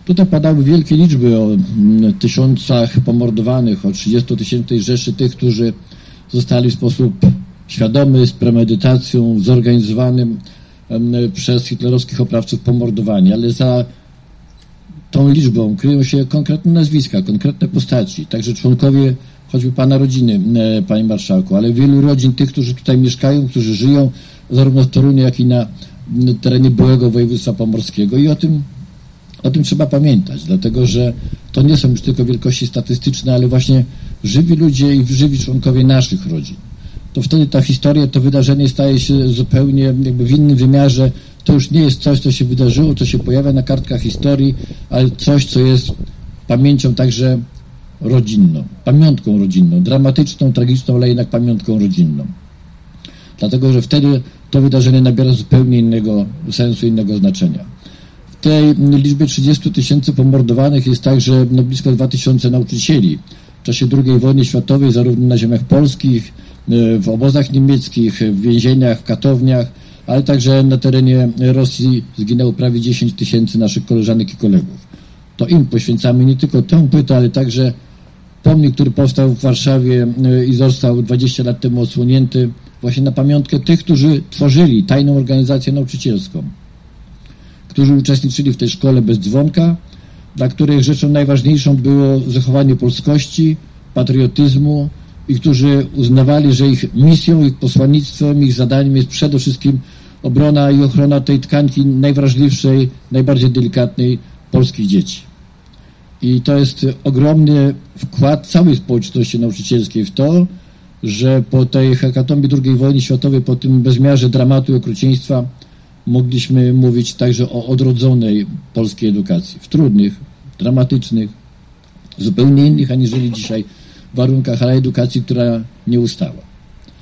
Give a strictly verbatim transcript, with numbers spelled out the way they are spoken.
Tutaj padały wielkie liczby o tysiącach pomordowanych, o trzydziestotysięcznej rzeszy tych, którzy zostali w sposób świadomy, z premedytacją, zorganizowanym przez hitlerowskich oprawców pomordowani, ale za tą liczbą kryją się konkretne nazwiska, konkretne postaci, także członkowie choćby pana rodziny, panie marszałku, ale wielu rodzin tych, którzy tutaj mieszkają, którzy żyją zarówno w Toruniu, jak i na terenie byłego województwa pomorskiego i o tym, o tym trzeba pamiętać, dlatego że to nie są już tylko wielkości statystyczne, ale właśnie żywi ludzie i żywi członkowie naszych rodzin. To wtedy ta historia, to wydarzenie staje się zupełnie jakby w innym wymiarze. To już nie jest coś, co się wydarzyło, co się pojawia na kartkach historii, ale coś, co jest pamięcią także rodzinną, pamiątką rodzinną, dramatyczną, tragiczną, ale jednak pamiątką rodzinną. Dlatego, że wtedy to wydarzenie nabiera zupełnie innego sensu, innego znaczenia. W tej liczbie trzydziestu tysięcy pomordowanych jest także no, blisko dwa tysiące nauczycieli. W czasie drugiej wojny światowej, zarówno na ziemiach polskich, w obozach niemieckich, w więzieniach, w katowniach, ale także na terenie Rosji zginęło prawie dziesięć tysięcy naszych koleżanek i kolegów. To im poświęcamy nie tylko tę płytę, ale także pomnik, który powstał w Warszawie i został dwadzieścia lat temu odsłonięty właśnie na pamiątkę tych, którzy tworzyli tajną organizację nauczycielską, którzy uczestniczyli w tej szkole bez dzwonka, dla których rzeczą najważniejszą było zachowanie polskości, patriotyzmu i którzy uznawali, że ich misją, ich posłannictwem, ich zadaniem jest przede wszystkim obrona i ochrona tej tkanki najwrażliwszej, najbardziej delikatnej polskich dzieci. I to jest ogromny wkład całej społeczności nauczycielskiej w to, że po tej hekatombie drugiej wojny światowej, po tym bezmiarze dramatu i okrucieństwa mogliśmy mówić także o odrodzonej polskiej edukacji. W trudnych, dramatycznych, zupełnie innych aniżeli dzisiaj warunkach, ale edukacji, która nie ustała.